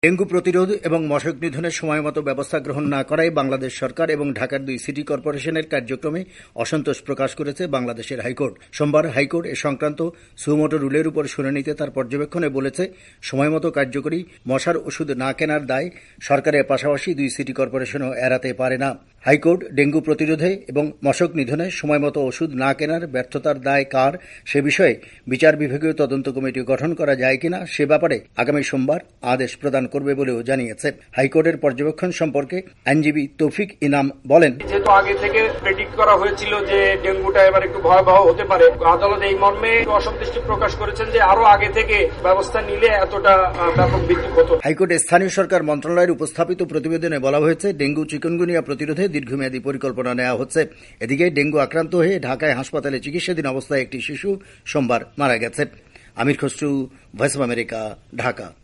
Dengue প্রতিরোধ এবং মশক নিধনের সময়মতো ব্যবস্থা গ্রহণ না করায় বাংলাদেশ সরকার এবং ঢাকার 2 সিটি কর্পোরেশনের কার্যক্রমে অসন্তোষ প্রকাশ করেছে বাংলাদেশের হাইকোর্ট। সোমবার হাইকোর্ট এ সংক্রান্ত সুমোটো রুলের উপর শুনানিতে তার পর্যবেক্ষণে বলেছে, সময়মতো কার্যকরী মশার ওষুধ না কেনার দায় সরকারের পাশাপাশি 2 সিটি কর্পোরেশনও এড়াতে পারে না। হাইকোর্ট ডেঙ্গু প্রতিরোধে এবং মশক নিধনে সময়মতো ওষুধ না কেনার ব্যর্থতার দায় কার সে বিষয়ে বিচার বিভাগীয় তদন্ত কমিটি গঠন করা যায় কিনা সে ব্যাপারে আগামী সোমবার আদেশ প্রদান করবে বলেও জানিয়েছে। হাইকোর্টের পর্যবেক্ষণ সম্পর্কে আইনজীবী তৌফিক ইনাম বলেন, যেহেতু আগে থেকে প্রেডিক্ট করা হয়েছিল যে ডেঙ্গুটা এবার একটু ভয়াবহ হতে পারে, আদালত এই মর্মে অসন্তুষ্টি প্রকাশ করেছেন যে আরো আগে থেকে ব্যবস্থা নিলে এতটা ব্যাপক বিক্ষোভ হতো। হাইকোর্টে স্থানীয় সরকার মন্ত্রণালয়ের উপস্থাপিত প্রতিবেদনে বলা হয়েছে, ডেঙ্গু চিকুনগুনিয়া প্রতিরোধে দীর্ঘমেয়াদী পরিকল্পনা নেওয়া হচ্ছে। এদিকে ডেঙ্গু আক্রান্ত হয়ে ঢাকায় হাসপাতালে চিকিৎসাধীন অবস্থায় একটি শিশু সোমবার মারা গেছে। Amir Khasru, Voice of America, Dhaka.